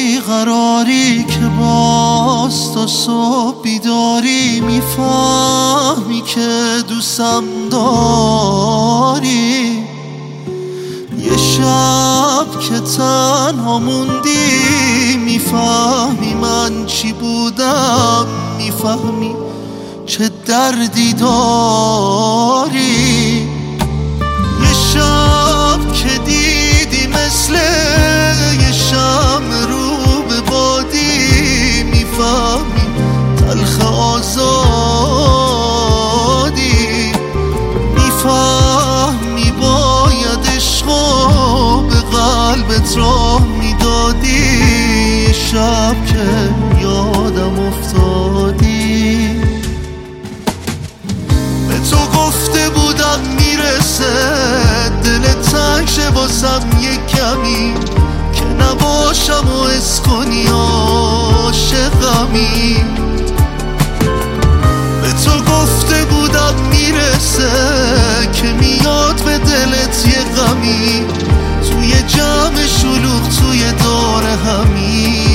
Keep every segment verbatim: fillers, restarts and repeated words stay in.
بیقراری که باز تا صبح بیداری، میفهمی که دوستم داری. یه شب که تنها موندی میفهمی من چی بودم، میفهمی چه دردی داری. یه شب که دیدی مثل یه شمع رو به بادی، میفهمی تلخ آزادی. میفهمی باید عشقو به قلبت راه میدادی. یه شب که یادم افتادی، به تو گفته بودم میرسه دلت تنگ شه واسم یه کمی، که نباشم و حس کنی عاشقمی. به تو گفته بودم میرسه که میاد به دلت یه غمی، توی جمع شلوغ توی دور همی.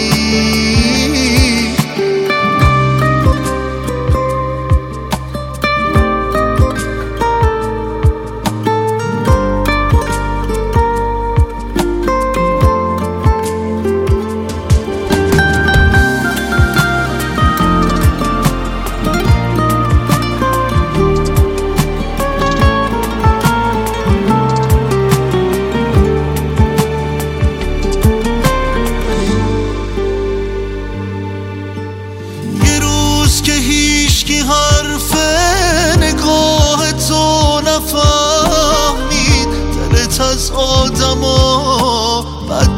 که هیچکی حرف نگاه تو نفهمید، دلت از آدما بد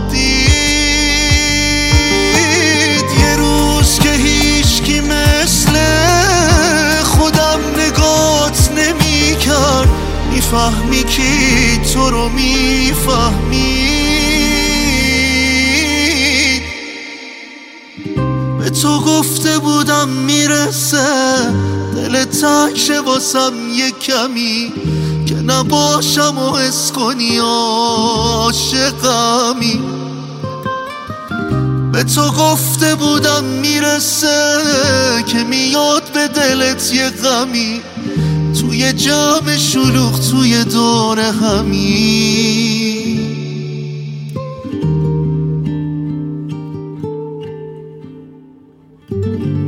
دید. یه روز که هیچکی مثل خودم نگات نمی کرد، میفهمی کی تو رو میفهمی. به تو گفته بودم میرسه دلت تنگ شه واسم یه کمی، که نباشم و حس کنی عاشقمی. به تو گفته بودم میرسه که میاد به دلت یه غمی، توی جمع شلوغ توی دور همی. thank you